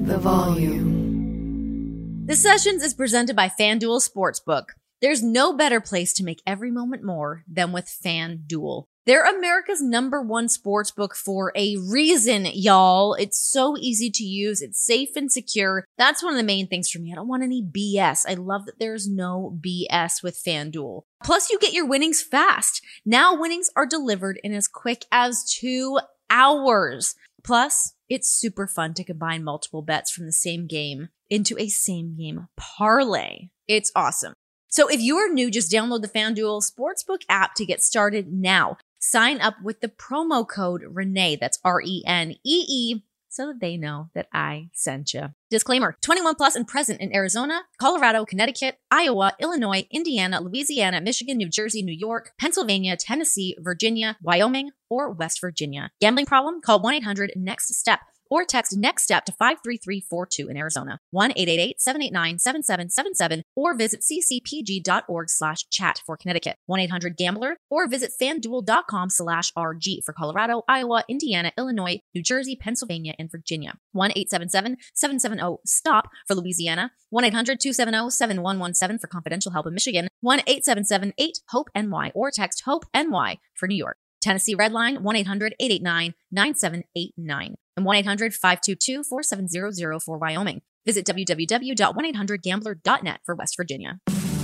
The Volume. The Sessions is presented by FanDuel Sportsbook. There's no better place to make every moment more than with FanDuel. They're America's #1 sportsbook for a reason, y'all. It's so easy to use. It's safe and secure. That's one of the main things for me. I don't want any BS. I love that there's no BS with FanDuel. Plus, you get your winnings fast. Now winnings are delivered in as quick as 2 hours. Plus, it's super fun to combine multiple bets from the same game into a same game parlay. It's awesome. So if you are new, just download the FanDuel Sportsbook app to get started now. Sign up with the promo code Renee, that's RENEE, so that they know that I sent you. Disclaimer, 21 plus and present in Arizona, Colorado, Connecticut, Iowa, Illinois, Indiana, Louisiana, Michigan, New Jersey, New York, Pennsylvania, Tennessee, Virginia, Wyoming, or West Virginia. Gambling problem? Call 1-800-NEXT-STEP. Or text NEXT STEP to 53342 in Arizona, 1-888-789-7777, or visit ccpg.org/chat for Connecticut, 1-800-GAMBLER, or visit fanduel.com/RG for Colorado, Iowa, Indiana, Illinois, New Jersey, Pennsylvania, and Virginia, 1-877-770-STOP for Louisiana, 1-800-270-7117 for confidential help in Michigan, 1-877-8-HOPE-NY, or text HOPE-NY for New York. Tennessee Redline, 1-800-889-9789. And 1-800-522-4700 for Wyoming. Visit www.1800gambler.net for West Virginia.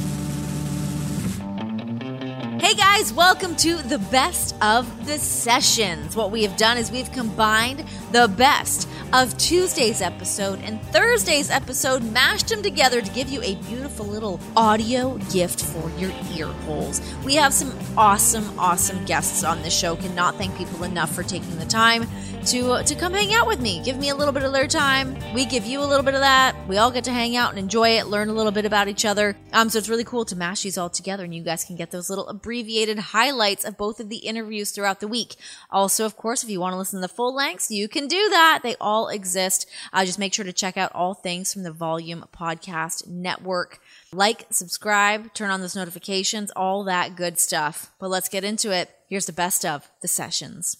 Hey guys, welcome to the best of the sessions. What we have done is we've combined the best of Tuesday's episode and Thursday's episode, mashed them together to give you a beautiful little audio gift for your ear holes. We have some awesome guests on this show. Cannot thank people enough for taking the time to come hang out with me. Give me a little bit of their time. We give you a little bit of that. We all get to hang out and enjoy it, learn a little bit about each other. So it's really cool to mash these all together, and you guys can get those little abbreviated highlights of both of the interviews throughout the week. Also, of course, if you want to listen to the full lengths, you can do that. They all exist. Just make sure to check out all things from the Volume Podcast Network. Like, subscribe, turn on those notifications, all that good stuff. But let's get into it. Here's the best of the sessions.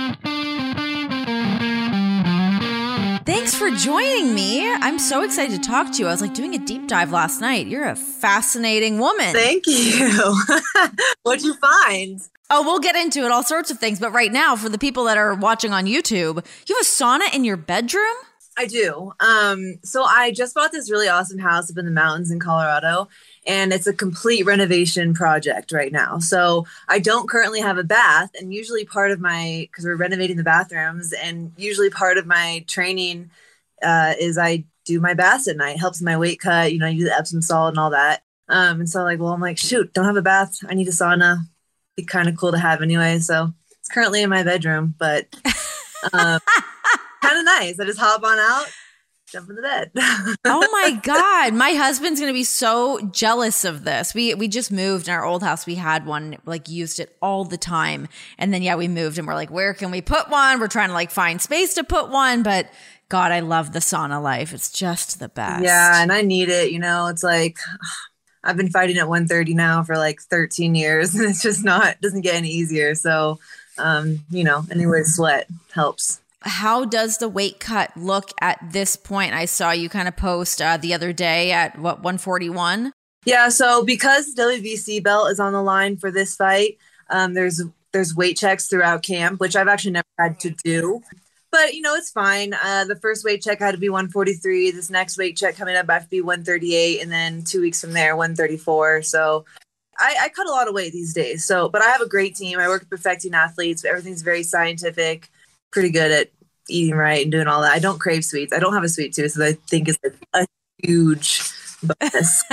Thanks for joining me. I'm so excited to talk to you. I was like doing a deep dive last night. You're a fascinating woman. Thank you. What'd you find? Oh, we'll get into it, all sorts of things. But right now, for the people that are watching on YouTube, you have a sauna in your bedroom? I do. So I just bought this really awesome house up in the mountains in Colorado, and it's a complete renovation project right now. So I don't currently have a bath, and usually because we're renovating the bathrooms, and usually part of my training is I do my baths at night. It helps my weight cut, I do the Epsom salt and all that. And so I'm like, shoot, don't have a bath. I need a sauna. Be kind of cool to have anyway. So it's currently in my bedroom, but kind of nice. I just hop on out, jump in the bed. Oh my God. My husband's going to be so jealous of this. We just moved in our old house. We had one, used it all the time. And then, we moved and we're like, where can we put one? We're trying to find space to put one. But God, I love the sauna life. It's just the best. Yeah. And I need it. It's like, I've been fighting at 130 now for 13 years, and it's just doesn't get any easier. So, anywhere to sweat helps. How does the weight cut look at this point? I saw you kind of post the other day at 141? Yeah. So because WBC belt is on the line for this fight, there's weight checks throughout camp, which I've actually never had to do. But, it's fine. The first weight check had to be 143. This next weight check coming up, I have to be 138. And then 2 weeks from there, 134. So I cut a lot of weight these days. But I have a great team. I work with Perfecting Athletes. Everything's very scientific, pretty good at eating right and doing all that. I don't crave sweets. I don't have a sweet tooth, so I think it's a huge bonus.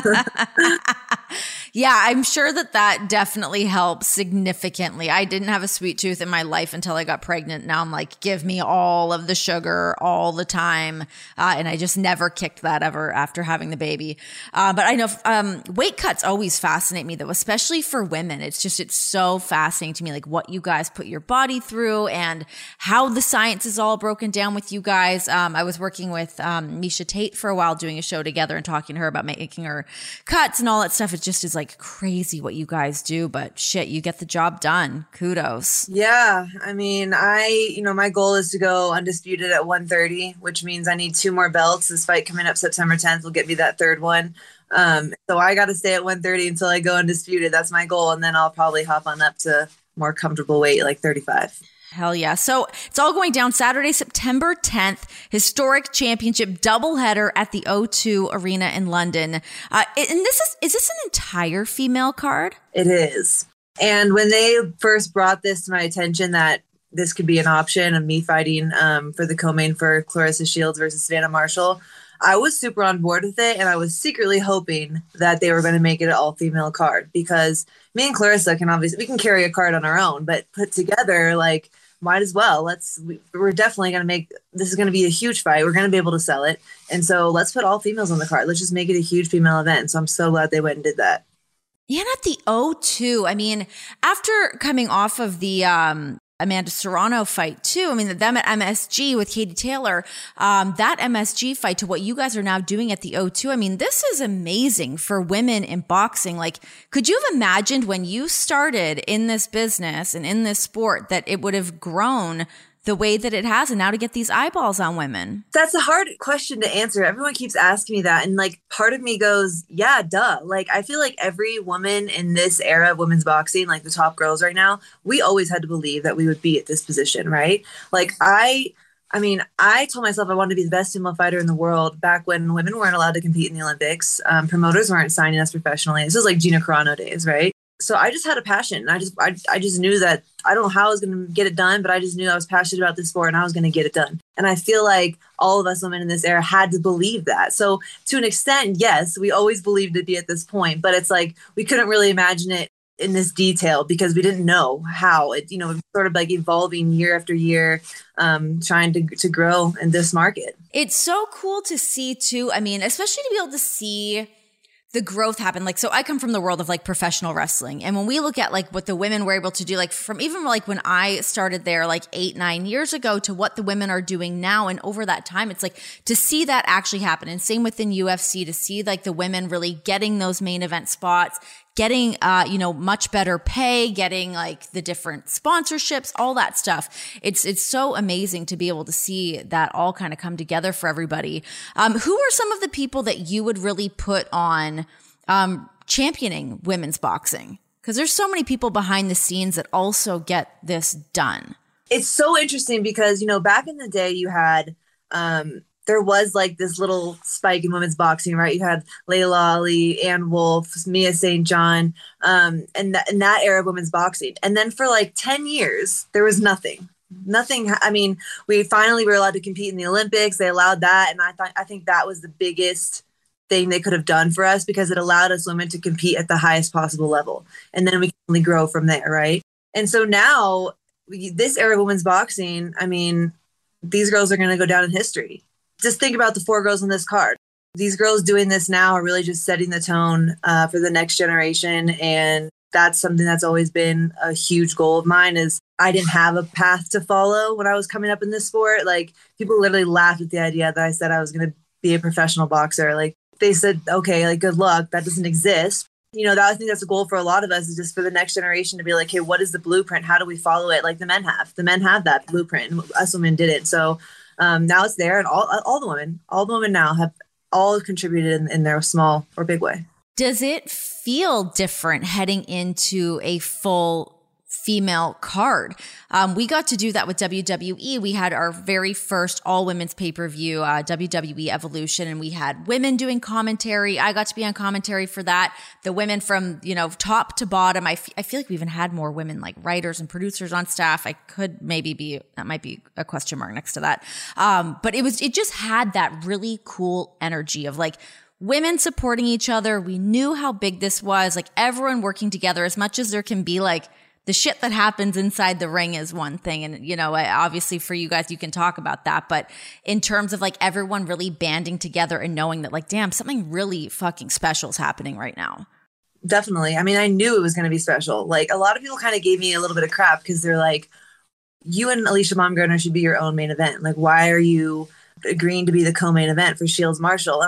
Yeah, I'm sure that definitely helps significantly. I didn't have a sweet tooth in my life until I got pregnant. Now I'm like, give me all of the sugar all the time. And I just never kicked that ever after having the baby. But I know weight cuts always fascinate me, though, especially for women. It's so fascinating to me, what you guys put your body through and how the science is all broken down with you guys. I was working with Misha Tate for a while, doing a show together and talking to her about making her cuts and all that stuff. It just is like crazy what you guys do, but shit, you get the job done. Kudos. Yeah. I mean, my goal is to go undisputed at 130, which means I need 2 more belts. This fight coming up September 10th will get me that 3rd one. So I got to stay at 130 until I go undisputed. That's my goal. And then I'll probably hop on up to more comfortable weight, like 35. Hell yeah. So it's all going down Saturday, September 10th, historic championship doubleheader at the O2 Arena in London. And is this an entire female card? It is. And when they first brought this to my attention that this could be an option of me fighting for the co-main for Claressa Shields versus Savannah Marshall, I was super on board with it. And I was secretly hoping that they were going to make it an all-female card, because me and Claressa we can carry a card on our own, but put together, like, might as well. We're definitely going to this is going to be a huge fight. We're going to be able to sell it. And so let's put all females on the card. Let's just make it a huge female event. So I'm so glad they went and did that. And at the O2, I mean, after coming off of the Amanda Serrano fight too, I mean, them at MSG with Katie Taylor, that MSG fight to what you guys are now doing at the O2, I mean, this is amazing for women in boxing. Like, could you have imagined when you started in this business and in this sport that it would have grown the way that it has, and now to get these eyeballs on women? That's a hard question to answer. Everyone keeps asking me that. And like, part of me goes, yeah, duh. Like, I feel like every woman in this era of women's boxing, like the top girls right now, we always had to believe that we would be at this position, right? Like, I told myself I wanted to be the best female fighter in the world back when women weren't allowed to compete in the Olympics. Promoters weren't signing us professionally. This was like Gina Carano days, right? So I just had a passion. I just knew that I don't know how I was going to get it done, but I just knew I was passionate about this sport and I was going to get it done. And I feel like all of us women in this era had to believe that. So to an extent, yes, we always believed it'd be at this point, but it's like we couldn't really imagine it in this detail because we didn't know how it, sort of like evolving year after year, trying to grow in this market. It's so cool to see too. I mean, especially to be able to see the growth happened. Like, so I come from the world of like professional wrestling. And when we look at like what the women were able to do, like from even like when I started there like 8-9 years ago to what the women are doing now. And over that time, it's like to see that actually happen. And same within UFC, to see like the women really getting those main event spots, getting, much better pay, getting like the different sponsorships, all that stuff. It's so amazing to be able to see that all kind of come together for everybody. Who are some of the people that you would really put on, championing women's boxing? Because there's so many people behind the scenes that also get this done. It's so interesting because, back in the day you had, there was like this little spike in women's boxing, right? You had Layla Ali, Ann Wolfe, Mia St. John, and that era of women's boxing. And then for like 10 years, there was nothing. I mean, we finally were allowed to compete in the Olympics. They allowed that. And I think that was the biggest thing they could have done for us because it allowed us women to compete at the highest possible level. And then we can only grow from there, right? And so now, this era of women's boxing, I mean, these girls are going to go down in history. Just think about the 4 girls on this card. These girls doing this now are really just setting the tone for the next generation. And that's something that's always been a huge goal of mine is I didn't have a path to follow when I was coming up in this sport. Like, people literally laughed at the idea that I said I was going to be a professional boxer. Like, they said, okay, like, good luck. That doesn't exist. I think that's a goal for a lot of us, is just for the next generation to be like, hey, what is the blueprint? How do we follow it? Like the men have that blueprint, and us women didn't. So now it's there, and all the women now have all contributed in their small or big way. Does it feel different heading into a full female card? We got to do that with WWE. We had our very first all women's pay-per-view, WWE Evolution, and we had women doing commentary. I got to be on commentary for that. The women from, top to bottom. I feel like we even had more women like writers and producers on staff. That might be a question mark next to that. But it just had that really cool energy of like women supporting each other. We knew how big this was, like everyone working together as much as there can be. Like, the shit that happens inside the ring is one thing. And, obviously for you guys, you can talk about that. But in terms of like everyone really banding together and knowing that like, damn, something really fucking special is happening right now. Definitely. I mean, I knew it was going to be special. Like, a lot of people kind of gave me a little bit of crap because they're like, you and Alicia Baumgartner should be your own main event. Like, why are you agreeing to be the co-main event for Shields Marshall? And I'm like,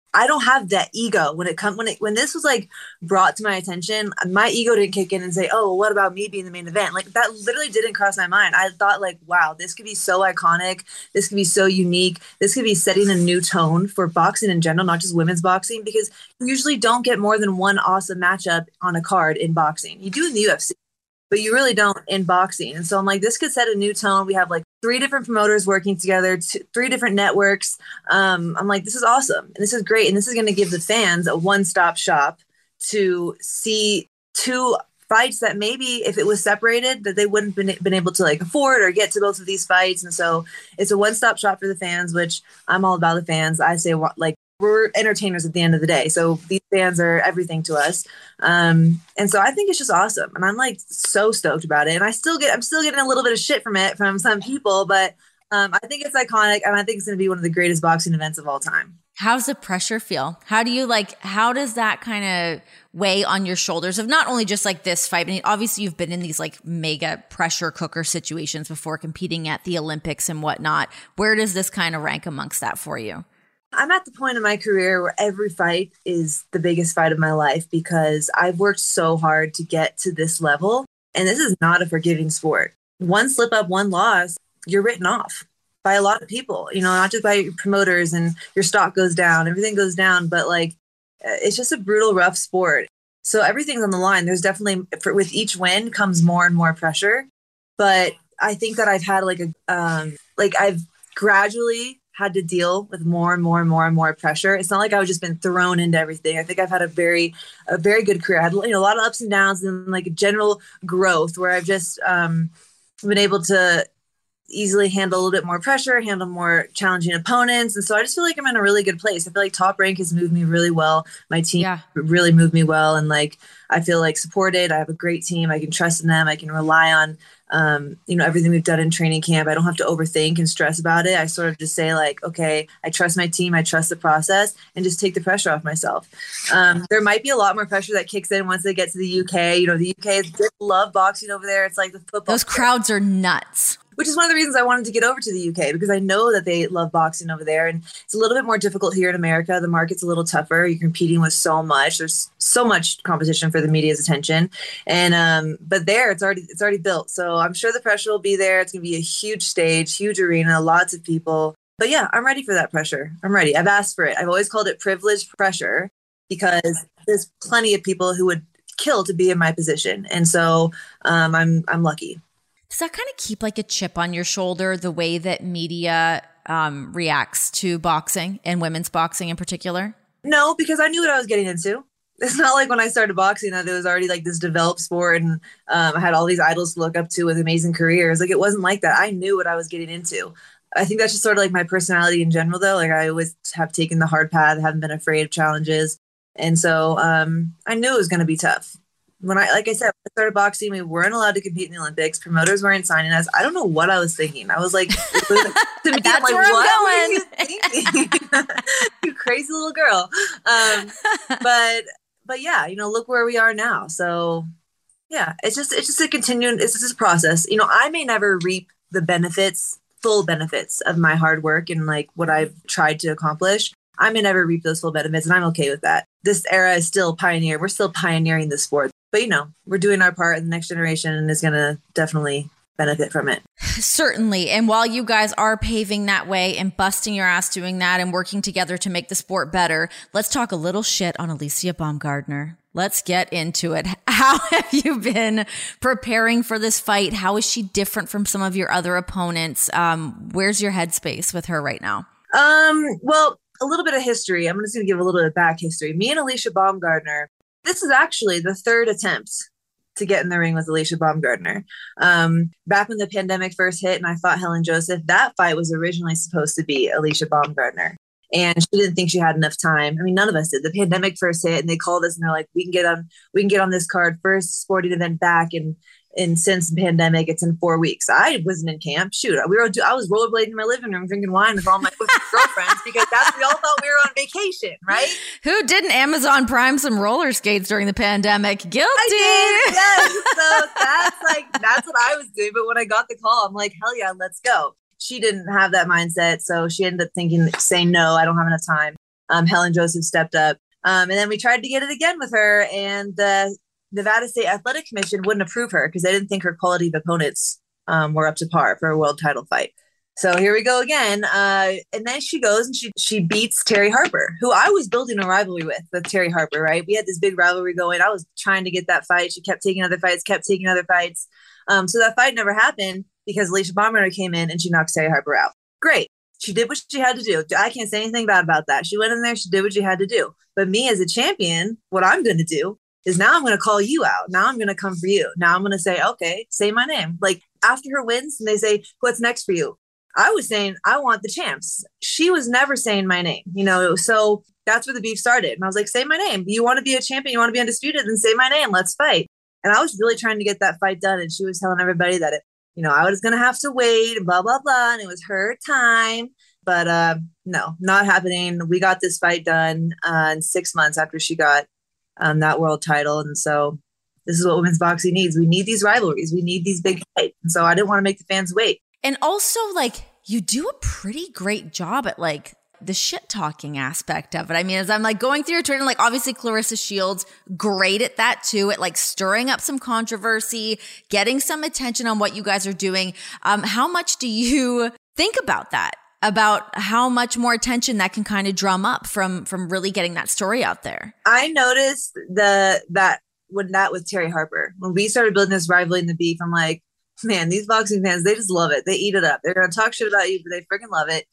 I don't have that ego when this was like brought to my attention. My ego didn't kick in and say, "Oh, well, what about me being the main event?" Like that literally didn't cross my mind. I thought like, "Wow, this could be so iconic. This could be so unique. This could be setting a new tone for boxing in general, not just women's boxing, because you usually don't get more than one awesome matchup on a card in boxing. You do in the UFC, but you really don't in boxing." And so I'm like, this could set a new tone. We have like 3 different promoters working together, 3 different networks. I'm like, this is awesome. And this is great. And this is going to give the fans a one-stop shop to see 2 fights that maybe if it was separated that they wouldn't been able to like afford or get to both of these fights. And so it's a one-stop shop for the fans, which I'm all about the fans. I say like, we're entertainers at the end of the day. So these fans are everything to us. And so I think it's just awesome. And I'm like so stoked about it. And I'm still getting a little bit of shit from it from some people, but I think it's iconic. And I think it's going to be one of the greatest boxing events of all time. How's the pressure feel? How does that kind of weigh on your shoulders of not only just like this fight, I mean, obviously you've been in these like mega pressure cooker situations before competing at the Olympics and whatnot. Where does this kind of rank amongst that for you? I'm at the point in my career where every fight is the biggest fight of my life because I've worked so hard to get to this level. And this is not a forgiving sport. One slip up, one loss, you're written off by a lot of people, not just by your promoters, and your stock goes down, everything goes down. But like, it's just a brutal, rough sport. So everything's on the line. There's definitely, with each win comes more and more pressure. But I think that I've had I've gradually had to deal with more and more and more and more pressure. It's not like I've just been thrown into everything. I think I've had a very good career. I had a lot of ups and downs and like a general growth where I've just been able to easily handle a little bit more pressure, handle more challenging opponents. And so I just feel like I'm in a really good place. I feel like Top Rank has moved me really well. My team really moved me well. And like, I feel like supported. I have a great team. I can trust in them. I can rely on, everything we've done in training camp. I don't have to overthink and stress about it. I sort of just say like, okay, I trust my team. I trust the process and just take the pressure off myself. There might be a lot more pressure that kicks in once they get to the UK. The UK is love boxing over there. It's like the football. Those crowds are nuts. Which is one of the reasons I wanted to get over to the UK, because I know that they love boxing over there. And it's a little bit more difficult here in America. The market's a little tougher. You're competing with so much. There's so much competition for the media's attention. And but there, it's already built. So I'm sure the pressure will be there. It's going to be a huge stage, huge arena, lots of people. But yeah, I'm ready for that pressure. I'm ready. I've asked for it. I've always called it privileged pressure because there's plenty of people who would kill to be in my position. And so I'm lucky. Does that kind of keep like a chip on your shoulder, the way that media reacts to boxing and women's boxing in particular? No, because I knew what I was getting into. It's not like when I started boxing that it was already like this developed sport and I had all these idols to look up to with amazing careers. Like it wasn't like that. I knew what I was getting into. I think that's just sort of like my personality in general, though. Like I always have taken the hard path, haven't been afraid of challenges. And so I knew it was going to be tough. Like I said, when I started boxing, we weren't allowed to compete in the Olympics. Promoters weren't signing us. I don't know what I was thinking. I was like, to me, that's I'm like, where what I'm were you thinking? You crazy little girl. But yeah, look where we are now. So yeah, it's just a continuing, it's just a process. I may never reap the full benefits of my hard work and like what I've tried to accomplish. I may never reap those full benefits, and I'm okay with that. This era is still pioneer. We're still pioneering the sport. But, we're doing our part in the next generation and is going to definitely benefit from it. Certainly. And while you guys are paving that way and busting your ass doing that and working together to make the sport better, let's talk a little shit on Alycia Baumgardner. Let's get into it. How have you been preparing for this fight? How is she different from some of your other opponents? Where's your headspace with her right now? Well, a little bit of history. I'm just going to give a little bit of back history. Me and Alycia Baumgardner, this is actually the 3rd attempt to get in the ring with Alycia Baumgardner. Back when the pandemic first hit and I fought Helen Joseph, that fight was originally supposed to be Alycia Baumgardner. And she didn't think she had enough time. I mean, none of us did. The pandemic first hit and they called us and they're like, we can get on this card, first sporting event back. And since the pandemic, it's in 4 weeks. I wasn't in camp. Shoot, I was rollerblading in my living room, drinking wine with all my girlfriends because we all thought we were on vacation, right? Who didn't Amazon Prime some roller skates during the pandemic? Guilty. I did, yes. So that's what I was doing. But when I got the call, I'm like, hell yeah, let's go. She didn't have that mindset, so she ended up saying no, I don't have enough time. Helen Joseph stepped up. And then we tried to get it again with her, and the Nevada State Athletic Commission wouldn't approve her because they didn't think her quality of opponents were up to par for a world title fight. So here we go again. And then she goes and she beats Terry Harper, who I was building a rivalry with Terry Harper, right? We had this big rivalry going. I was trying to get that fight. She kept taking other fights. So that fight never happened because Alicia Baumgartner came in and she knocked Terry Harper out. Great. She did what she had to do. I can't say anything bad about that. She went in there. She did what she had to do. But me as a champion, what I'm going to do is now I'm going to call you out. Now I'm going to come for you. Now I'm going to say, okay, say my name. Like after her wins and they say, what's next for you? I was saying, I want the champs. She was never saying my name, so that's where the beef started. And I was like, say my name. You want to be a champion? You want to be undisputed? Then say my name. Let's fight. And I was really trying to get that fight done. And she was telling everybody that, I was going to have to wait and blah, blah, blah. And it was her time. But no, not happening. We got this fight done in 6 months after she got that world title. And so this is what women's boxing needs. We need these rivalries. We need these big fights. And so I didn't want to make the fans wait. And also, you do a pretty great job at, the shit talking aspect of it. I mean, as I'm, going through your Twitter, obviously Claressa Shields, great at that too, at, stirring up some controversy, getting some attention on what you guys are doing. How much do you think about that? About how much more attention that can kind of drum up from really getting that story out there? I noticed that with Terry Harper, when we started building this rivalry and the beef, I'm like, man, these boxing fans, they just love it. They eat it up. They're going to talk shit about you, but they freaking love it.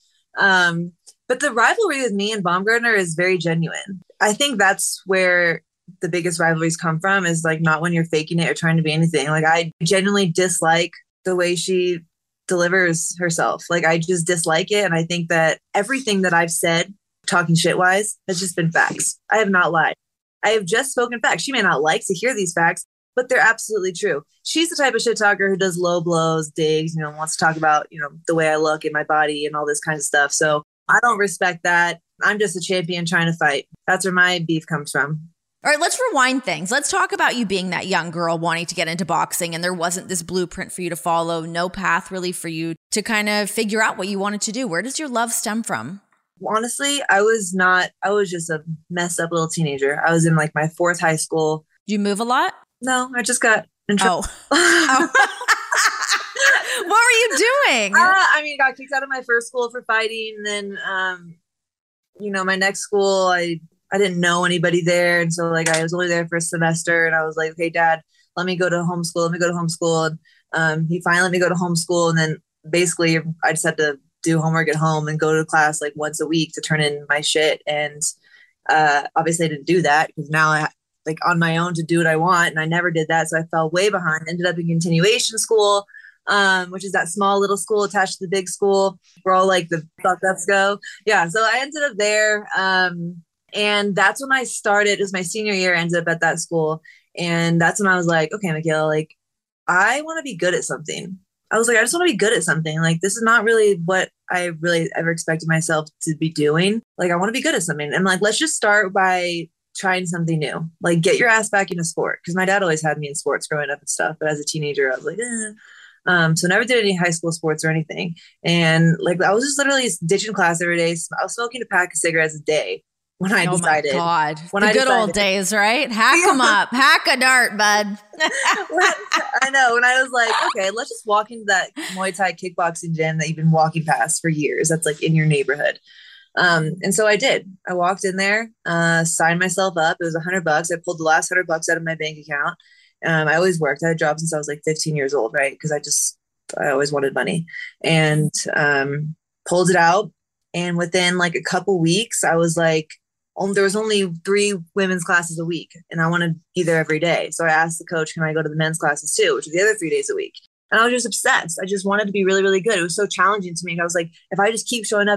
But the rivalry with me and Baumgartner is very genuine. I think that's where the biggest rivalries come from, is not when you're faking it or trying to be anything. I genuinely dislike the way she delivers herself. I just dislike it. And I think that everything that I've said, talking shit wise, has just been facts. I have not lied. I have just spoken facts. She may not like to hear these facts, but they're absolutely true. She's the type of shit talker who does low blows, digs, wants to talk about, the way I look in my body and all this kind of stuff. So I don't respect that. I'm just a champion trying to fight. That's where my beef comes from. All right, let's rewind things. Let's talk about you being that young girl wanting to get into boxing, and there wasn't this blueprint for you to follow, no path really for you to kind of figure out what you wanted to do. Where does your love stem from? Honestly, I was just a messed up little teenager. I was in my fourth high school. Do you move a lot? No, I just got in trouble. Oh. What were you doing? Got kicked out of my first school for fighting. And then, my next school, I didn't know anybody there. And so I was only there for a semester, and I was like, okay, Dad, let me go to homeschool. And he finally let me go to homeschool. And then basically I just had to do homework at home and go to class once a week to turn in my shit. And obviously I didn't do that because now I on my own to do what I want. And I never did that. So I fell way behind, ended up in continuation school, which is that small little school attached to the big school where all the fuck ups go. Yeah. So I ended up there. And that's when I started. It was my senior year, I ended up at that school. And that's when I was like, okay, Michaela, I want to be good at something. I was like, I just want to be good at something. This is not really what I really ever expected myself to be doing. I want to be good at something. And let's just start by trying something new. Get your ass back into sport. Because my dad always had me in sports growing up and stuff. But as a teenager, I was like, so never did any high school sports or anything. And I was just literally ditching class every day. I was smoking a pack of cigarettes a day. When I decided, oh my God, good old days, right? Hack them up, hack a dart, bud. I know. When I was like, okay, let's just walk into that Muay Thai kickboxing gym that you've been walking past for years. That's in your neighborhood. And so I did. I walked in there, signed myself up. It was $100. I pulled the last $100 out of my bank account. I always worked. I had a job since I was 15 years old, right? Because I always wanted money, and pulled it out. And within a couple weeks, I was there was only 3 women's classes a week, and I wanted to be there every day. So I asked the coach, can I go to the men's classes too, which are the other 3 days a week? And I was just obsessed. I just wanted to be really, really good. It was so challenging to me. And I was like, if I just keep showing up,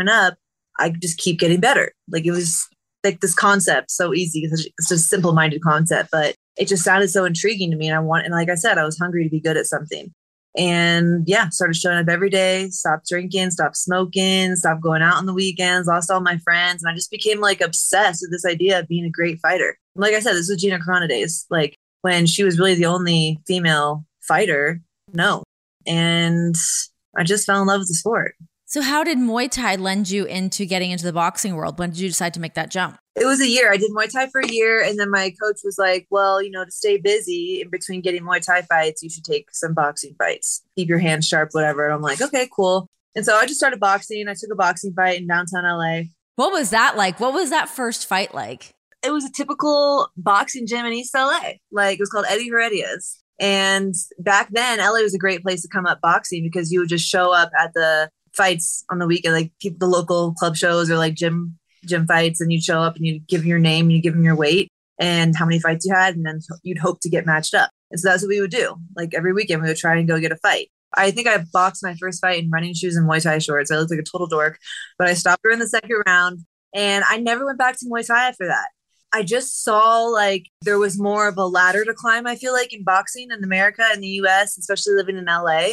I just keep getting better. It was this concept, so easy. It's just a simple-minded concept, but it just sounded so intriguing to me. And like I said, I was hungry to be good at something. And yeah, started showing up every day, stopped drinking, stopped smoking, stopped going out on the weekends, lost all my friends. And I just became obsessed with this idea of being a great fighter. And like I said, this was Gina Carano days, when she was really the only female fighter. No. And I just fell in love with the sport. So how did Muay Thai lend you into getting into the boxing world? When did you decide to make that jump? It was a year. I did Muay Thai for a year. And then my coach was like, well, to stay busy in between getting Muay Thai fights, you should take some boxing fights. Keep your hands sharp, whatever. And I'm like, okay, cool. And so I just started boxing. I took a boxing fight in downtown LA. What was that like? What was that first fight like? It was a typical boxing gym in East LA. Like, it was called Eddie Heredia's. And back then, LA was a great place to come up boxing because you would just show up at the fights on the weekend, like the local club shows or like gym fights, and you'd show up and you'd give your name and you give them your weight and how many fights you had, and then you'd hope to get matched up. And so that's what we would do. Like every weekend we would try and go get a fight. I think I boxed my first fight in running shoes and Muay Thai shorts. I looked like a total dork, but I stopped her in the second round and I never went back to Muay Thai after that. I just saw like there was more of a ladder to climb, I feel like, in boxing in America and the US, especially living in LA.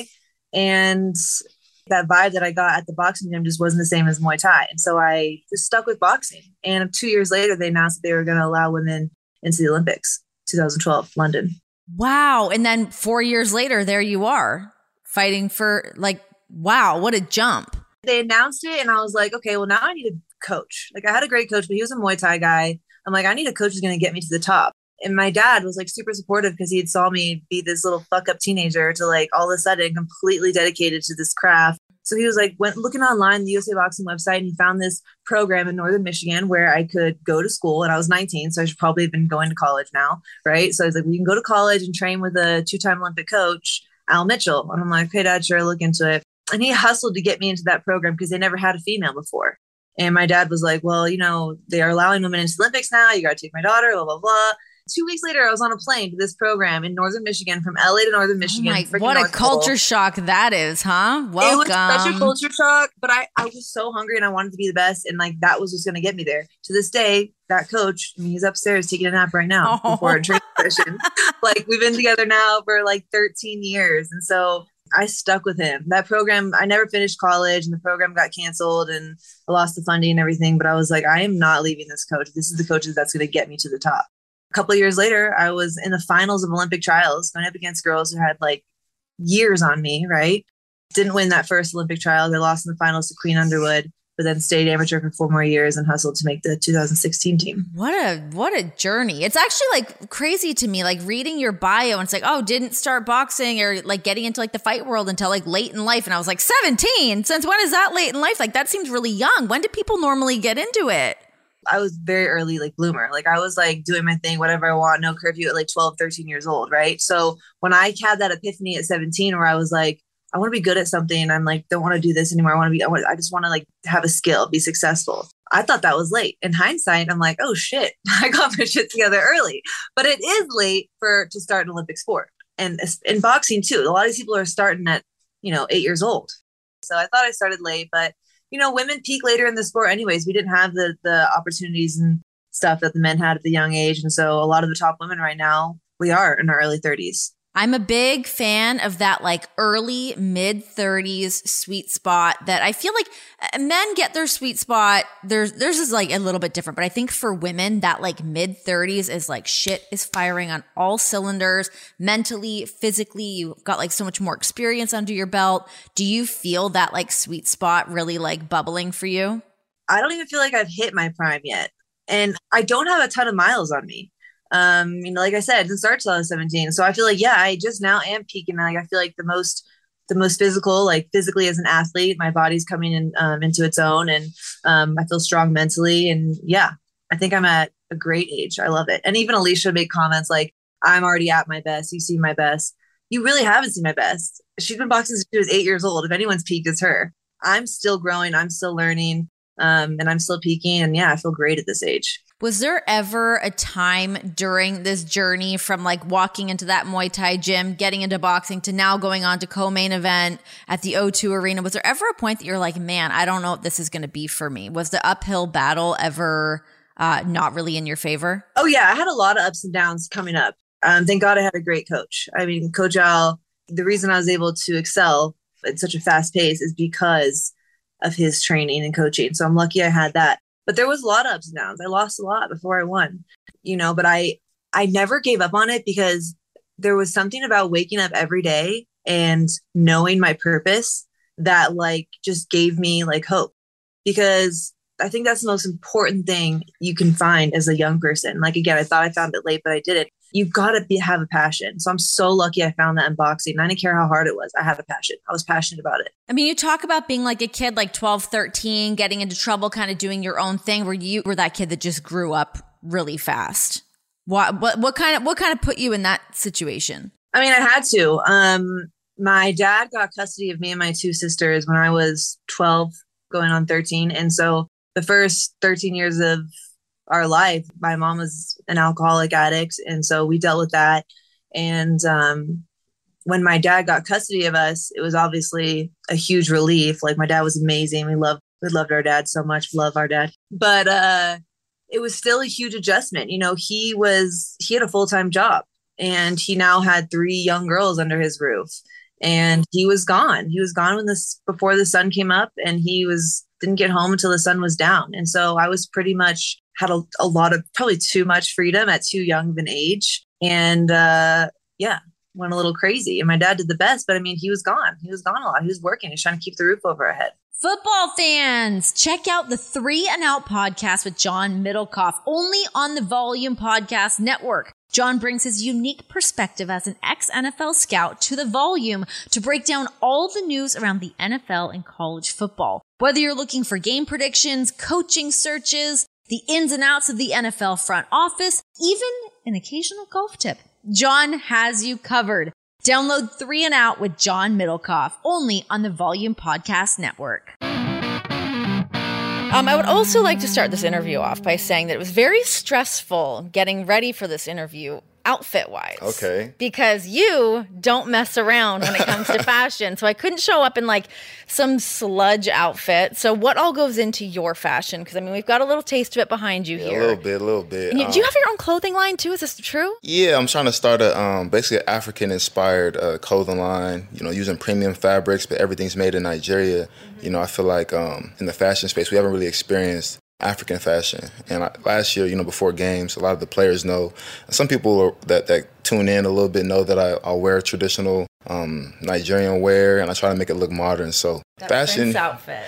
And that vibe that I got at the boxing gym just wasn't the same as Muay Thai. And so I just stuck with boxing. And 2 years later, they announced that they were going to allow women into the Olympics, 2012, London. Wow. And then 4 years later, there you are fighting for wow, what a jump. They announced it and I was like, okay, well now I need a coach. Like I had a great coach, but he was a Muay Thai guy. I'm like, I need a coach who's going to get me to the top. And my dad was like super supportive because he had saw me be this little fuck up teenager to like all of a sudden completely dedicated to this craft. So he was like, went looking online, the USA Boxing website, and he found this program in Northern Michigan where I could go to school. And I was 19, so I should probably have been going to college now, right? So I was like, we can go to college and train with a 2-time Olympic coach, Al Mitchell. And I'm like, okay, Dad, sure, I'll look into it. And he hustled to get me into that program because they never had a female before. And my dad was like, well, they are allowing women into the Olympics now. You got to take my daughter, blah, blah, blah. 2 weeks later, I was on a plane to this program in Northern Michigan, from LA to Northern Michigan. What a culture shock that is, huh? Welcome. It was such a culture shock, but I was so hungry and I wanted to be the best. And like, that was just going to get me there. To this day, that coach, he's upstairs taking a nap right now before a training session. Like we've been together now for like 13 years. And so I stuck with him. That program, I never finished college and the program got canceled and I lost the funding and everything. But I was like, I am not leaving this coach. This is the coach that's going to get me to the top. A couple of years later, I was in the finals of Olympic trials, going up against girls who had like years on me, right? Didn't win that first Olympic trial. They lost in the finals to Queen Underwood, but then stayed amateur for 4 more years and hustled to make the 2016 team. What a journey. It's actually like crazy to me, like reading your bio and it's like, oh, didn't start boxing or like getting into like the fight world until like late in life. And I was like, 17? Since when is that late in life? Like that seems really young. When do people normally get into it? I was very early, like bloomer. Like I was like doing my thing, whatever I want, no curfew at like 12, 13 years old. Right. So when I had that epiphany at 17, where I was like, I want to be good at something. I'm like, don't want to do this anymore. I just want to like have a skill, be successful. I thought that was late. In hindsight, I'm like, oh shit, I got my shit together early, but it is late to start an Olympic sport. And in boxing too, a lot of these people are starting at, 8 years old. So I thought I started late, but women peak later in the sport anyways. We didn't have the opportunities and stuff that the men had at the young age. And so a lot of the top women right now, we are in our early 30s. I'm a big fan of that like early mid 30s sweet spot that I feel like men get their sweet spot. Theirs is like a little bit different, but I think for women that like mid 30s is like shit is firing on all cylinders, mentally, physically. You've got like so much more experience under your belt. Do you feel that like sweet spot really like bubbling for you? I don't even feel like I've hit my prime yet. And I don't have a ton of miles on me. Like I said, it didn't start till I was 17. So I feel like, I just now am peaking. Like I feel like the most physical, like physically as an athlete, my body's coming in, into its own, and I feel strong mentally. And I think I'm at a great age. I love it. And even Alicia made comments like, I'm already at my best. You've seen my best. You really haven't seen my best. She's been boxing since she was 8 years old. If anyone's peaked, it's her. I'm still growing. I'm still learning. And I'm still peaking. And I feel great at this age. Was there ever a time during this journey from like walking into that Muay Thai gym, getting into boxing to now going on to co-main event at the O2 Arena? Was there ever a point that you're like, man, I don't know if this is going to be for me? Was the uphill battle ever not really in your favor? Oh yeah. I had a lot of ups and downs coming up. Thank God I had a great coach. I mean, Coach Al, the reason I was able to excel at such a fast pace is because of his training and coaching. So I'm lucky I had that. But there was a lot of ups and downs. I lost a lot before I won, but I never gave up on it because there was something about waking up every day and knowing my purpose that like just gave me like hope, because I think that's the most important thing you can find as a young person. Like, again, I thought I found it late, but I didn't. You've got to have a passion. So I'm so lucky I found that in boxing. And I didn't care how hard it was. I had a passion. I was passionate about it. I mean, you talk about being like a kid, like 12, 13, getting into trouble, kind of doing your own thing. Where you were that kid that just grew up really fast. What kind of put you in that situation? I mean, I had to. My dad got custody of me and my two sisters when I was 12, going on 13. And so the first 13 years of our life, my mom was an alcoholic addict. And so we dealt with that. And when my dad got custody of us, it was obviously a huge relief. Like, my dad was amazing. We loved our dad so much. Love our dad. But it was still a huge adjustment. You know, he had a full-time job, and he now had 3 young girls under his roof, and he was gone. He was gone before the sun came up, and didn't get home until the sun was down. And so I was pretty much had a lot of, probably too much freedom at too young of an age. And went a little crazy. And my dad did the best, but I mean, he was gone. He was gone a lot. He was working. He was trying to keep the roof over our head. Football fans, check out the 3 and Out podcast with John Middlecoff, only on the Volume Podcast Network. John brings his unique perspective as an ex-NFL scout to the Volume to break down all the news around the NFL and college football. Whether you're looking for game predictions, coaching searches, the ins and outs of the NFL front office, even an occasional golf tip, John has you covered. Download 3 and Out with John Middlecoff, only on the Volume Podcast Network. I would also like to start this interview off by saying that it was very stressful getting ready for this interview, outfit-wise. Okay. Because you don't mess around when it comes to fashion. So I couldn't show up in like some sludge outfit. So what all goes into your fashion? Because I mean, we've got a little taste of it behind you here. A little bit. And do you have your own clothing line too? Is this true? Yeah, I'm trying to start basically an African-inspired clothing line, using premium fabrics, but everything's made in Nigeria. You know, I feel like in the fashion space, we haven't really experienced African fashion. And last year, before games, a lot of the players know. Some people that tune in a little bit know that I'll wear traditional Nigerian wear, and I try to make it look modern. So that fashion Prince outfit.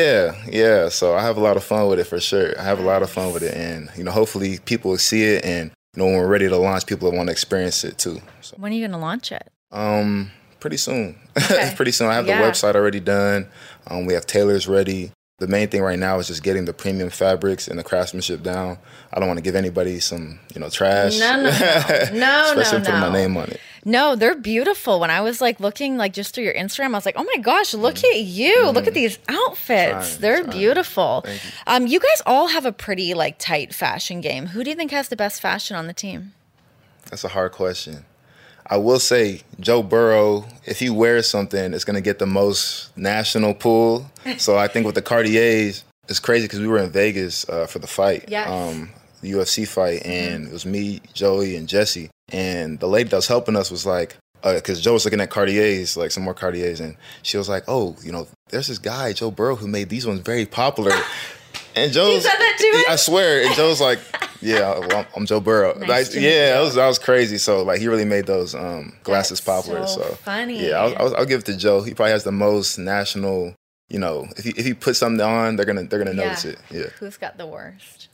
Yeah. So I have a lot of fun with it for sure. I have a lot of fun with it, and hopefully people will see it, and when we're ready to launch, people will want to experience it too. So. When are you going to launch it? Pretty soon. Okay. Pretty soon. I have the website already done. We have tailors ready. The main thing right now is just getting the premium fabrics and the craftsmanship down. I don't want to give anybody some, trash. No. Especially putting my name on it. No, they're beautiful. When I was like looking like just through your Instagram, I was like, oh my gosh, look at you. Look at these outfits. They're beautiful. Thank you. You guys all have a pretty like tight fashion game. Who do you think has the best fashion on the team? That's a hard question. I will say Joe Burrow, if he wears something, it's going to get the most national pull. So I think with the Cartiers, it's crazy because we were in Vegas for the fight, the UFC fight, and it was me, Joey, and Jesse. And the lady that was helping us was like, because Joe was looking at Cartiers, like some more Cartiers, and she was like, oh, there's this guy, Joe Burrow, who made these ones very popular. And Joe's, you said that to him? I swear. And Joe's like, yeah, well, I'm Joe Burrow. Nice that was crazy. So like, he really made those glasses popular. So funny. Yeah, I'll give it to Joe. He probably has the most national. If he puts something on, they're gonna notice it. Yeah. Who's got the worst?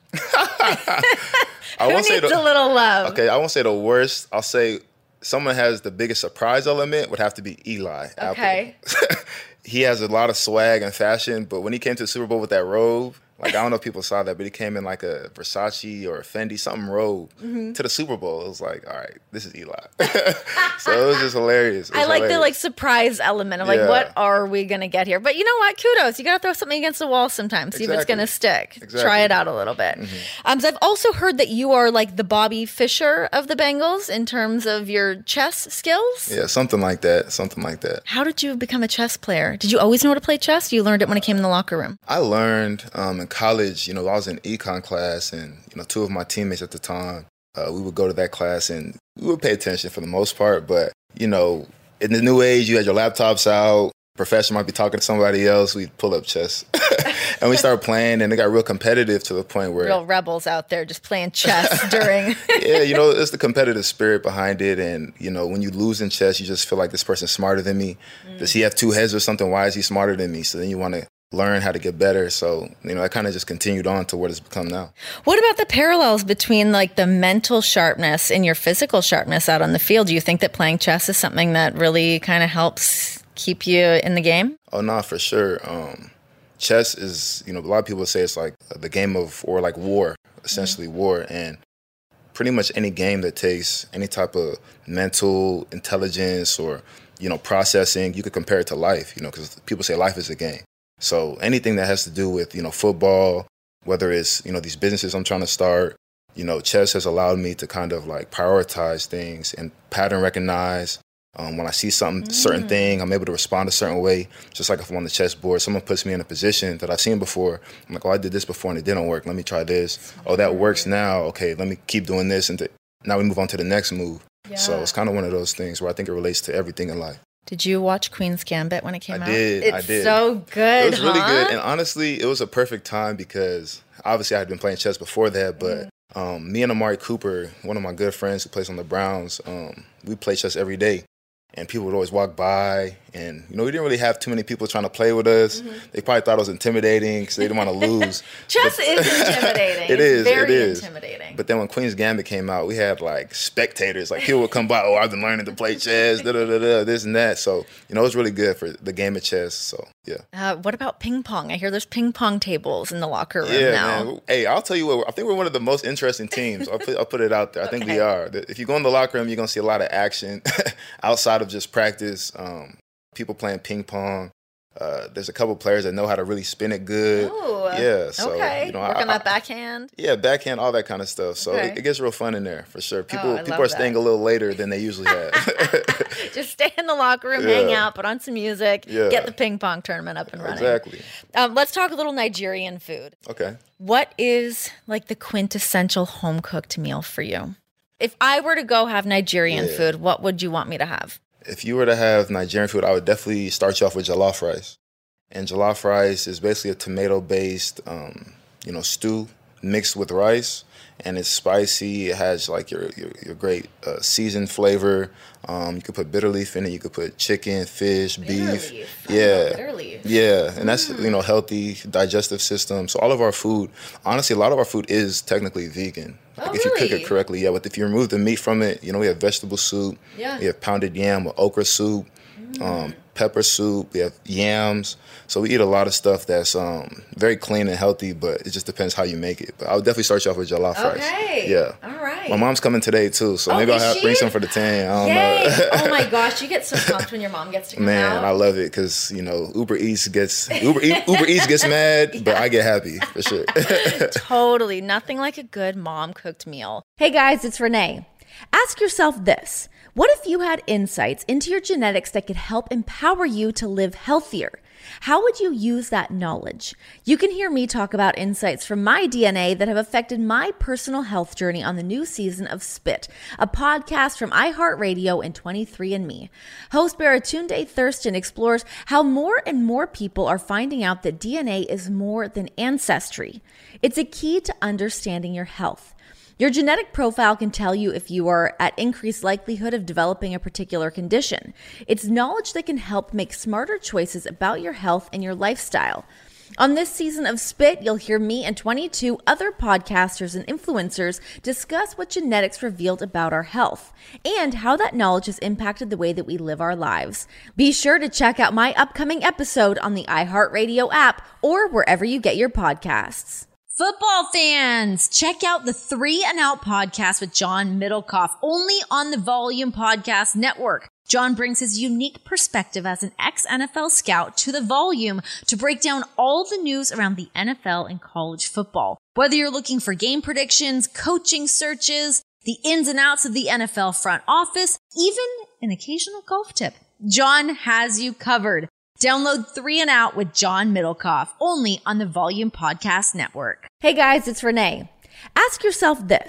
Who needs a little love? Okay, I won't say the worst. I'll say someone has the biggest surprise element would have to be Eli. Okay. Apple. He has a lot of swag and fashion, but when he came to the Super Bowl with that robe, like, I don't know if people saw that, but he came in like a Versace or a Fendi, something robe to the Super Bowl. It was like, all right, this is Eli. So it was just hilarious. I like the surprise element of what are we going to get here? But you know what? Kudos. You got to throw something against the wall sometimes. See if it's going to stick. Exactly. Try it out a little bit. So I've also heard that you are like the Bobby Fischer of the Bengals in terms of your chess skills. Yeah, something like that. How did you become a chess player? Did you always know how to play chess? Or you learned it when it came in the locker room? I learned in college, I was in econ class, and, 2 of my teammates at the time, we would go to that class and we would pay attention for the most part. But, in the new age, you had your laptops out, professor might be talking to somebody else, we'd pull up chess. And And we started playing, and it got real competitive to the point where Real rebels out there just playing chess during. yeah, you know, it's the competitive spirit behind it. And, you know, when you lose in chess, you just feel like this person's smarter than me. Does he have two heads or something? Why is he smarter than me? So then you want to learn how to get better. So, you know, I kind of just continued on to what it's become now. What about the parallels between like the mental sharpness and your physical sharpness out on the field? Do you think that playing chess is something that really kind of helps keep you in the game? Oh, no, for sure. Chess is, you know, a lot of people say it's like the game of, or like war, essentially war. And pretty much any game that takes any type of mental intelligence or, you know, processing, you could compare it to life, you know, because people say life is a game. So anything that has to do with, you know, football, whether it's, you know, these businesses I'm trying to start, you know, chess has allowed me to kind of like prioritize things and pattern recognize. When I see something, certain thing, I'm able to respond a certain way. Just like if I'm on the chessboard, someone puts me in a position that I've seen before. I'm like, oh, I did this before and it didn't work. Let me try this. Oh, that works now. Okay, let me keep doing this. And now we move on to the next move. Yeah. So it's kind of one of those things where I think it relates to everything in life. Did you watch Queen's Gambit when it came out? I did. It's so good. It was really good. And honestly, it was a perfect time because obviously I had been playing chess before that, but me and Amari Cooper, one of my good friends who plays on the Browns, we play chess every day. And people would always walk by, and, you know, we didn't really have too many people trying to play with us. They probably thought it was intimidating because they didn't want to lose. Chess is intimidating. It is very intimidating. But then when Queen's Gambit came out, we had, like, spectators. Like, people would come by, oh, I've been learning to play chess, this and that. So, you know, it was really good for the game of chess. So, yeah. What about ping pong? I hear there's ping pong tables in the locker room now. Man. Hey, I'll tell you what, I think we're one of the most interesting teams. I'll put it out there. I think we are. If you go in the locker room, you're going to see a lot of action outside of just practice. People playing ping pong. There's a couple players that know how to really spin it good. Ooh, yeah. So, okay. you know, work on that backhand. Yeah, backhand, all that kind of stuff. So it gets real fun in there for sure. People are staying a little later than they usually have. Just stay in the locker room, hang out, put on some music, get the ping pong tournament up and running. Exactly. Let's talk a little Nigerian food. Okay. What is like the quintessential home cooked meal for you? If I were to go have Nigerian food, what would you want me to have? If you were to have Nigerian food, I would definitely start you off with jollof rice. And jollof rice is basically a tomato-based, stew mixed with rice. And it's spicy. It has like your great seasoned flavor. You could put bitter leaf in it. You could put chicken, fish, beef. Bitter leaf. Yeah, and that's healthy digestive system. So all of our food, honestly, a lot of our food is technically vegan. If you cook it correctly, but if you remove the meat from it, we have vegetable soup. Yeah. We have pounded yam with okra soup, pepper soup. We have yams. So we eat a lot of stuff that's very clean and healthy, but it just depends how you make it. But I would definitely start you off with jollof rice. Okay. Yeah. All right. My mom's coming today too, so maybe I'll bring some for the tan. I don't know. Oh my gosh, you get so pumped when your mom gets to come out. Man, I love it because Uber Eats gets mad, but I get happy for sure. Totally, nothing like a good mom cooked meal. Hey guys, it's Renee. Ask yourself this. What if you had insights into your genetics that could help empower you to live healthier? How would you use that knowledge? You can hear me talk about insights from my DNA that have affected my personal health journey on the new season of Spit, a podcast from iHeartRadio and 23andMe. Host Baratunde Thurston explores how more and more people are finding out that DNA is more than ancestry. It's a key to understanding your health. Your genetic profile can tell you if you are at increased likelihood of developing a particular condition. It's knowledge that can help make smarter choices about your health and your lifestyle. On this season of Spit, you'll hear me and 22 other podcasters and influencers discuss what genetics revealed about our health and how that knowledge has impacted the way that we live our lives. Be sure to check out my upcoming episode on the iHeartRadio app or wherever you get your podcasts. Football fans, check out the 3 and Out podcast with John Middlecoff, only on the Volume Podcast Network. John brings his unique perspective as an ex-NFL scout to the Volume to break down all the news around the NFL and college football. Whether you're looking for game predictions, coaching searches, the ins and outs of the NFL front office, even an occasional golf tip, John has you covered. Download 3 and Out with John Middlecoff, only on the Volume Podcast Network. Hey guys, it's Renee. Ask yourself this.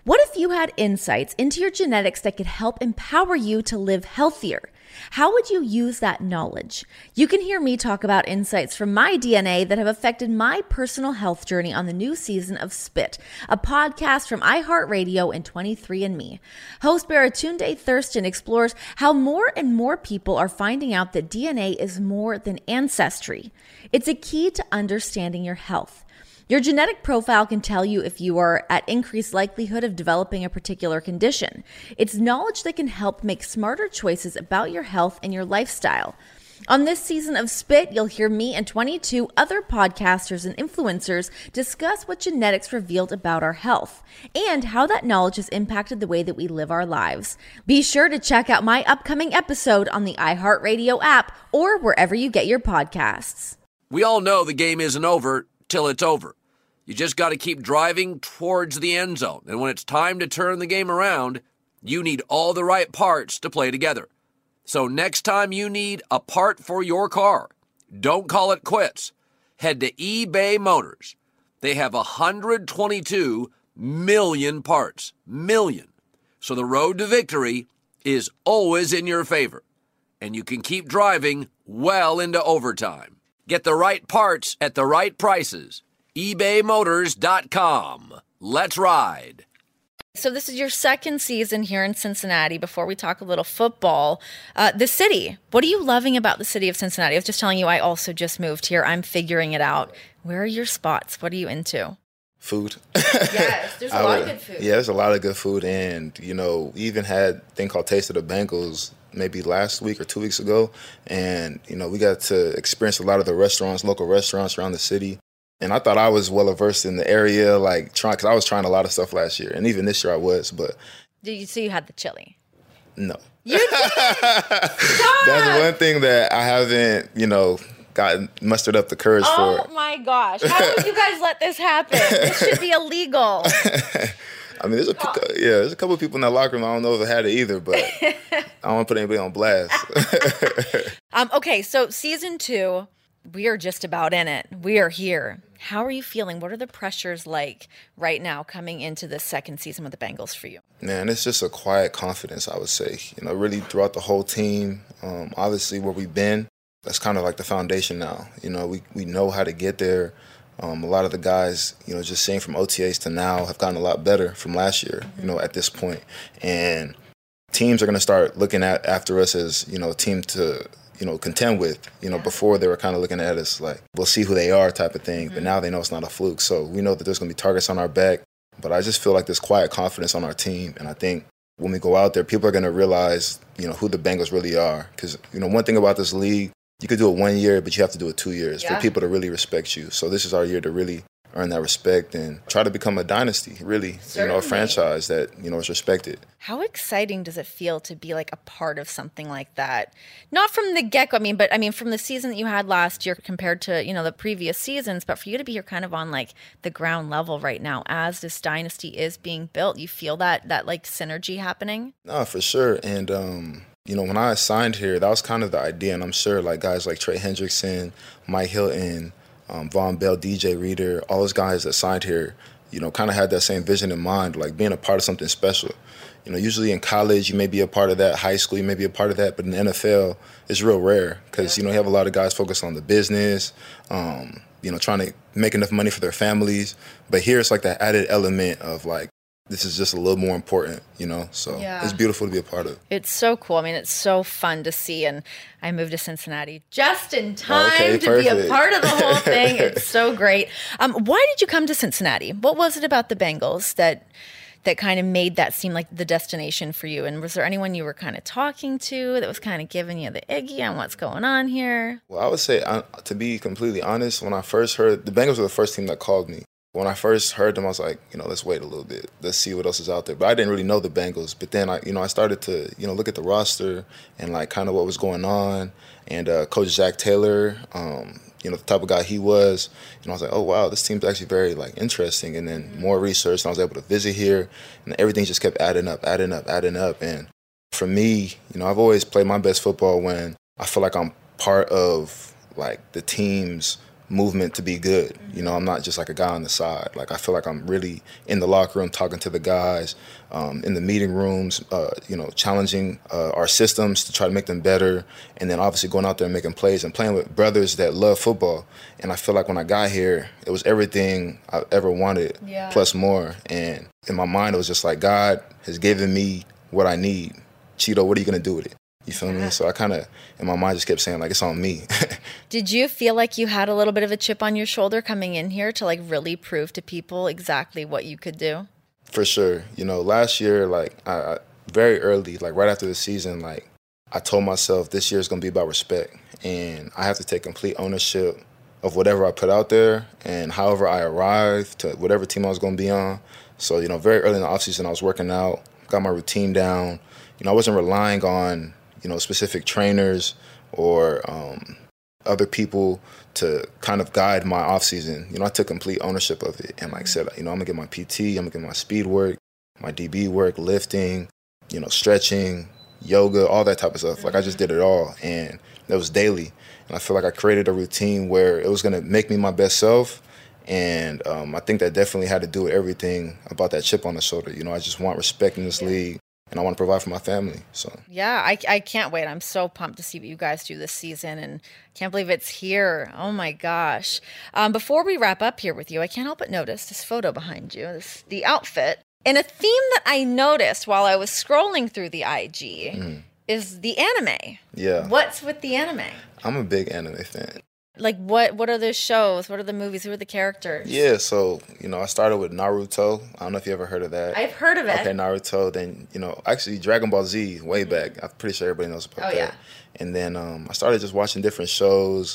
What if you had insights into your genetics that could help empower you to live healthier? How would you use that knowledge? You can hear me talk about insights from my DNA that have affected my personal health journey on the new season of Spit, a podcast from iHeartRadio and 23andMe. Host Baratunde Thurston explores how more and more people are finding out that DNA is more than ancestry. It's a key to understanding your health. Your genetic profile can tell you if you are at increased likelihood of developing a particular condition. It's knowledge that can help make smarter choices about your health and your lifestyle. On this season of Spit, you'll hear me and 22 other podcasters and influencers discuss what genetics revealed about our health and how that knowledge has impacted the way that we live our lives. Be sure to check out my upcoming episode on the iHeartRadio app or wherever you get your podcasts. We all know the game isn't over till it's over. You just got to keep driving towards the end zone. And when it's time to turn the game around, you need all the right parts to play together. So next time you need a part for your car, don't call it quits. Head to eBay Motors. They have 122 million parts. Million. So the road to victory is always in your favor. And you can keep driving well into overtime. Get the right parts at the right prices. ebaymotors.com. Let's ride. So this is your second season here in Cincinnati. Before we talk a little football, the city, what are you loving about the city of Cincinnati? I was just telling you I also just moved here. I'm figuring it out. Where are your spots? What are you into? Food. Yes, there's a lot of good food. Yeah, there's a lot of good food. And, we even had a thing called Taste of the Bengals maybe last week or 2 weeks ago. And, we got to experience a lot of the local restaurants around the city. And I thought I was well-versed in the area, because I was trying a lot of stuff last year. And even this year I was, but... So you had the chili? No. You did? That's one thing that I haven't, mustered up the courage for. Oh, my gosh. How would you guys let this happen? This should be illegal. I mean, there's a couple of people in that locker room. I don't know if they had it either, but I don't want to put anybody on blast. Okay, so season 2, we are just about in it. We are here. How are you feeling? What are the pressures like right now coming into the second season with the Bengals for you? Man, it's just a quiet confidence, I would say. Really throughout the whole team, obviously where we've been, that's kind of like the foundation now. We know how to get there. A lot of the guys, just seeing from OTAs to now have gotten a lot better from last year, at this point. And teams are going to start looking after us as, a team to contend with. Before they were kind of looking at us like, we'll see who they are type of thing. Mm-hmm. But now they know it's not a fluke. So we know that there's going to be targets on our back. But I just feel like this quiet confidence on our team. And I think when we go out there, people are going to realize, who the Bengals really are. Because, one thing about this league, you could do it 1 year, but you have to do it 2 years for people to really respect you. So this is our year to really earn that respect and try to become a dynasty, really. Certainly. A franchise that, is respected. How exciting does it feel to be like a part of something like that? Not from the get-go, but from the season that you had last year compared to, the previous seasons, but for you to be here kind of on like the ground level right now as this dynasty is being built, you feel that like synergy happening? No, for sure. And, when I signed here, that was kind of the idea. And I'm sure like guys like Trey Hendrickson, Mike Hilton, Von Bell, DJ Reader, all those guys that signed here, kind of had that same vision in mind, like being a part of something special. Usually in college, you may be a part of that. High school, you may be a part of that. But in the NFL, it's real rare because, you have a lot of guys focused on the business, trying to make enough money for their families. But here it's like that added element of like, this is just a little more important, so It's beautiful to be a part of. It's so cool. It's so fun to see. And I moved to Cincinnati just in time to be a part of the whole thing. It's so great. Why did you come to Cincinnati? What was it about the Bengals that kind of made that seem like the destination for you? And was there anyone you were kind of talking to that was kind of giving you the Iggy on what's going on here? Well, I would say, to be completely honest, when I first heard, the Bengals were the first team that called me. When I first heard them, I was like, let's wait a little bit. Let's see what else is out there. But I didn't really know the Bengals. But then, I started to, look at the roster and, like, kind of what was going on. And Coach Zach Taylor, the type of guy he was, I was like, oh, wow, this team's actually very, like, interesting. And then more research, and I was able to visit here. And everything just kept adding up. And for me, I've always played my best football when I feel like I'm part of, like, the team's movement to be good. You know, I'm not just like a guy on the side. Like, I feel like I'm really in the locker room talking to the guys, in the meeting rooms, you know, challenging our systems to try to make them better, and then obviously going out there and making plays and playing with brothers that love football. And I feel like when I got here, it was everything I ever wanted, plus more. And in my mind, it was just like, God has given me what I need. Cheeto, what are you going to do with it? You feel me? So I kind of, in my mind, just kept saying, like, it's on me. Did you feel like you had a little bit of a chip on your shoulder coming in here to, like, really prove to people exactly what you could do? For sure. You know, last year, like, I very early, like, right after the season, like, I told myself this year is going to be about respect. And I have to take complete ownership of whatever I put out there and however I arrive to whatever team I was going to be on. So, you know, very early in the offseason, I was working out, got my routine down. You know, I wasn't relying on, you know, specific trainers or other people to kind of guide my off season. You know, I took complete ownership of it and, like, said, you know, I'm gonna get my PT, I'm gonna get my speed work, my DB work, lifting, you know, stretching, yoga, all that type of stuff. Like, I just did it all, and that was daily. And I feel like I created a routine where it was gonna make me my best self. And I think that definitely had to do with everything about that chip on the shoulder. You know, I just want respect in this league. And I want to provide for my family. So yeah, I can't wait. I'm so pumped to see what you guys do this season, and can't believe it's here. Oh my gosh! Before we wrap up here with you, I can't help but notice this photo behind you, the outfit, and a theme that I noticed while I was scrolling through the IG is the anime. Yeah. What's with the anime? I'm a big anime fan. Like, what are the shows? What are the movies? Who are the characters? Yeah, so, you know, I started with Naruto. I don't know if you ever heard of that. I've heard of it. Okay, Naruto. Then, you know, actually Dragon Ball Z way back. I'm pretty sure everybody knows about that. Yeah. And then I started just watching different shows.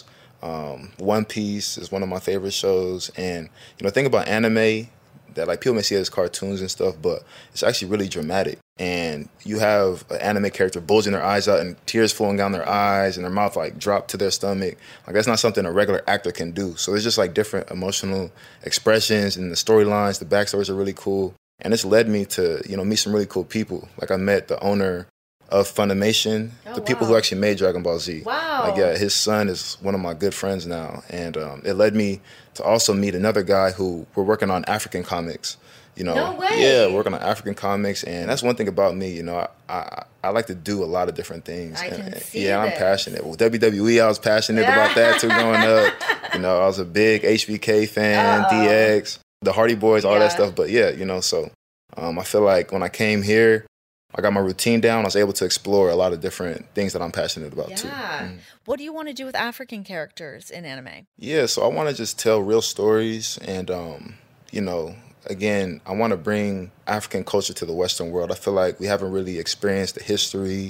One Piece is one of my favorite shows. And, you know, the thing about anime that, like, people may see it as cartoons and stuff, but it's actually really dramatic. And you have an anime character bulging their eyes out and tears flowing down their eyes and their mouth, like, drop to their stomach. Like, that's not something a regular actor can do. So there's just, like, different emotional expressions, and the storylines, the backstories are really cool. And it's led me to, you know, meet some really cool people. Like, I met the owner of Funimation, the people who actually made Dragon Ball Z. Wow. Like, yeah, his son is one of my good friends now. And it led me to also meet another guy who we're working on African comics. You know, no way. Yeah, working on African comics, and that's one thing about me. You know, I like to do a lot, lot of I can see I'm passionate. Well, WWE, I was passionate about that too growing up. You know, I was a big HBK fan, DX, the Hardy Boys, all that stuff. But yeah, you know, so I feel like when I came here, I got my routine down. I was able to explore a lot of different things that I'm passionate about too. What do you want to do with African characters in anime? Yeah, so I want to just tell real stories, and you know, again, I want to bring African culture to the Western world. I feel like we haven't really experienced the history,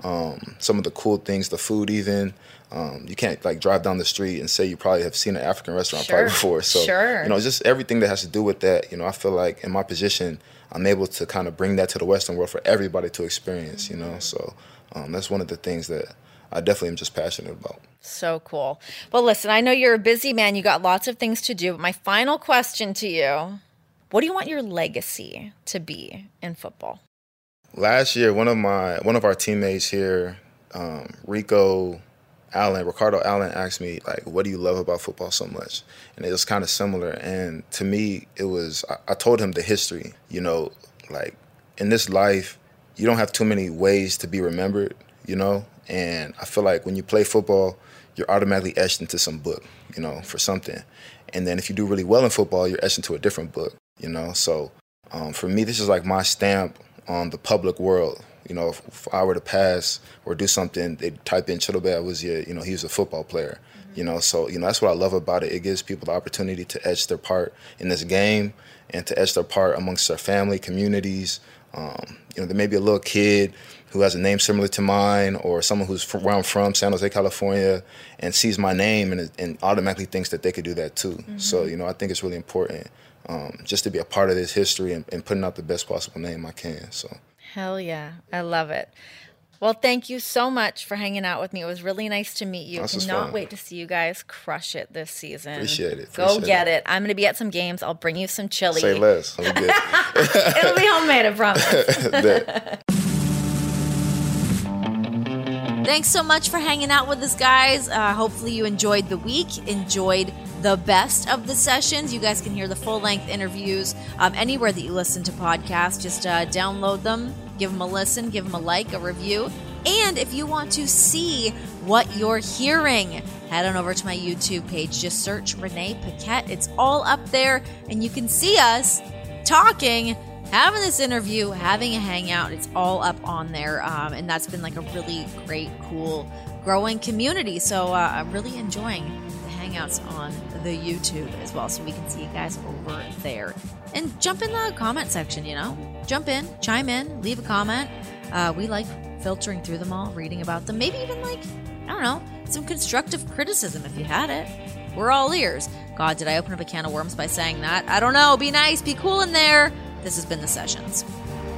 some of the cool things, the food even. You can't, like, drive down the street and say you probably have seen an African restaurant probably before. So, you know, just everything that has to do with that. You know, I feel like in my position, I'm able to kind of bring that to the Western world for everybody to experience, you know. So that's one of the things that I definitely am just passionate about. So cool. Well, listen, I know you're a busy man. You got lots of things to do. But my final question to you, what do you want your legacy to be in football? Last year, one of our teammates here, Ricardo Allen, asked me, like, what do you love about football so much? And it was kind of similar. And to me, it was, I told him the history. You know, like, in this life, you don't have too many ways to be remembered, you know? And I feel like when you play football, you're automatically etched into some book, you know, for something. And then if you do really well in football, you're etched into a different book. You know, so for me, this is like my stamp on the public world. You know, if I were to pass or do something, they'd type in Chidobe Awuzie, you know, he was a football player. You know, so, you know, that's what I love about it. It gives people the opportunity to etch their part in this game and to etch their part amongst their family, communities. You know, there may be a little kid who has a name similar to mine, or someone who's from where I'm from, San Jose, California, and sees my name and automatically thinks that they could do that too. So, you know, I think it's really important just to be a part of this history and putting out the best possible name I can. So. Hell yeah. I love it. Well, thank you so much for hanging out with me. It was really nice to meet you. I cannot wait to see you guys crush it this season. Appreciate it. Go get it. I'm going to be at some games. I'll bring you some chili. Say less. It'll be homemade, I promise. Thanks so much for hanging out with us, guys. Hopefully you enjoyed the week, enjoyed the best of the sessions. You guys can hear the full-length interviews anywhere that you listen to podcasts. Just download them, give them a listen, give them a like, a review. And if you want to see what you're hearing, head on over to my YouTube page. Just search Renee Paquette. It's all up there, and you can see us talking, having this interview, having a hangout. It's all up on there, and that's been like a really great, cool, growing community. So I'm really enjoying the hangouts on the YouTube as well, so we can see you guys over there. And jump in the comment section, jump in, chime in, leave a comment. We like filtering through them all, reading about them, maybe even some constructive criticism if you had it. We're all ears. God, did I open up a can of worms by saying that? I don't know. Be nice, be cool in there. This has been The Sessions.